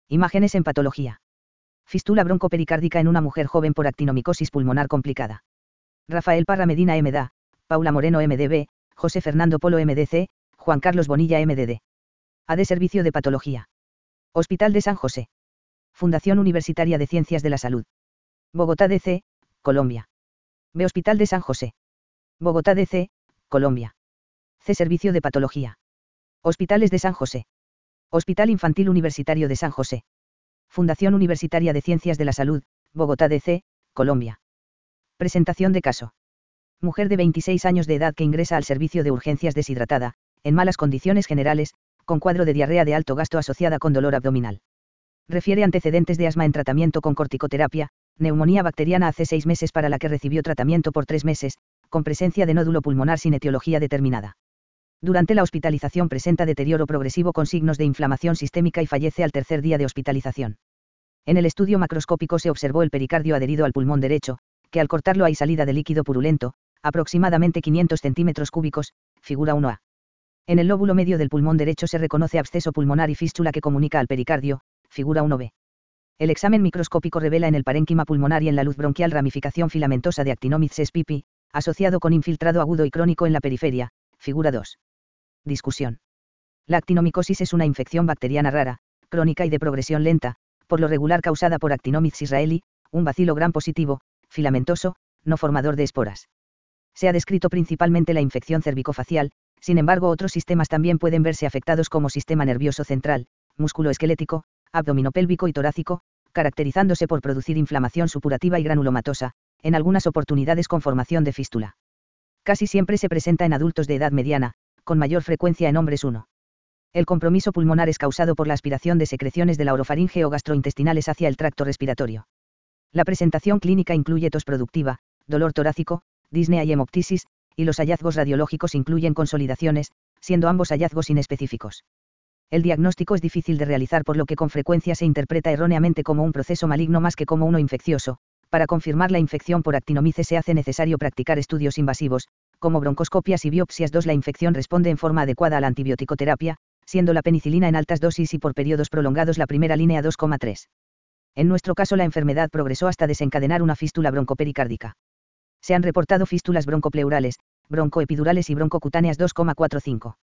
Imágenes en patología. Fístula broncopericárdica en una mujer joven por actinomicosis pulmonar complicada. Rafael Parra Medina MDA, Paula Moreno MDB, José Fernando Polo MDC, Juan Carlos Bonilla MDD. AD Servicio de Patología. Hospital de San José. Fundación Universitaria de Ciencias de la Salud. Bogotá DC, Colombia. B Hospital de San José. Bogotá DC, Colombia. C Servicio de Patología. Hospitales de San José. Hospital Infantil Universitario de San José. Fundación Universitaria de Ciencias de la Salud, Bogotá DC, Colombia. Presentación de caso. Mujer de 26 años de edad que ingresa al servicio de urgencias deshidratada, en malas condiciones generales, con cuadro de diarrea de alto gasto asociada con dolor abdominal. Refiere antecedentes de asma en tratamiento con corticoterapia, neumonía bacteriana hace 6 meses para la que recibió tratamiento por 3 meses, con presencia de nódulo pulmonar sin etiología determinada. Durante la hospitalización presenta deterioro progresivo con signos de inflamación sistémica y fallece al tercer día de hospitalización. En el estudio macroscópico se observó el pericardio adherido al pulmón derecho, que al cortarlo hay salida de líquido purulento, aproximadamente 500 centímetros cúbicos, figura 1A. En el lóbulo medio del pulmón derecho se reconoce absceso pulmonar y fístula que comunica al pericardio, figura 1B. El examen microscópico revela en el parénquima pulmonar y en la luz bronquial ramificación filamentosa de Actinomyces spp, asociado con infiltrado agudo y crónico en la periferia, figura 2. Discusión. La actinomicosis es una infección bacteriana rara, crónica y de progresión lenta, por lo regular causada por Actinomyces israelí, un bacilo gram positivo, filamentoso, no formador de esporas. Se ha descrito principalmente la infección cervicofacial, sin embargo otros sistemas también pueden verse afectados como sistema nervioso central, musculoesquelético, abdominopélvico y torácico, caracterizándose por producir inflamación supurativa y granulomatosa, en algunas oportunidades con formación de fístula. Casi siempre se presenta en adultos de edad mediana, con mayor frecuencia en hombres 1. El compromiso pulmonar es causado por la aspiración de secreciones de la orofaringe o gastrointestinales hacia el tracto respiratorio. La presentación clínica incluye tos productiva, dolor torácico, disnea y hemoptisis, y los hallazgos radiológicos incluyen consolidaciones, siendo ambos hallazgos inespecíficos. El diagnóstico es difícil de realizar por lo que con frecuencia se interpreta erróneamente como un proceso maligno más que como uno infeccioso. Para confirmar la infección por actinomyces se hace necesario practicar estudios invasivos, como broncoscopias y biopsias. 2. La infección responde en forma adecuada a la antibioticoterapia, siendo la penicilina en altas dosis y por periodos prolongados la primera línea. 2,3. En nuestro caso la enfermedad progresó hasta desencadenar una fístula broncopericárdica. Se han reportado fístulas broncopleurales, broncoepidurales y broncocutáneas. 2,45.